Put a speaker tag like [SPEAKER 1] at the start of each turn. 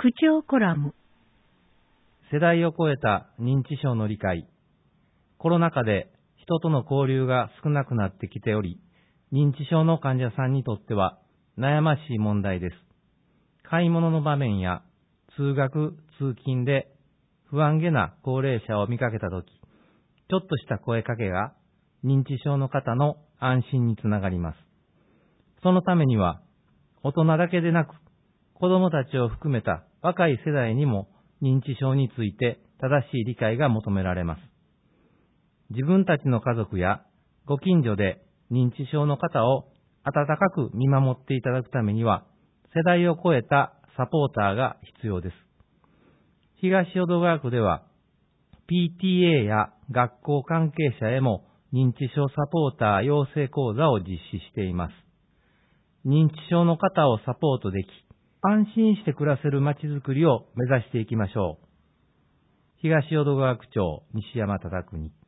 [SPEAKER 1] 区長コラム。
[SPEAKER 2] 世代を超えた認知症の理解。コロナ禍で人との交流が少なくなってきており、認知症の患者さんにとっては悩ましい問題です。買い物の場面や通学・通勤で不安げな高齢者を見かけたとき、ちょっとした声かけが認知症の方の安心につながります。そのためには、大人だけでなく、子供たちを含めた若い世代にも認知症について正しい理解が求められます。自分たちの家族やご近所で認知症の方を温かく見守っていただくためには、世代を超えたサポーターが必要です。東淀川区では、PTA や学校関係者へも認知症サポーター養成講座を実施しています。認知症の方をサポートでき、安心して暮らせるまちづくりを目指していきましょう。東淀川区長西山忠国。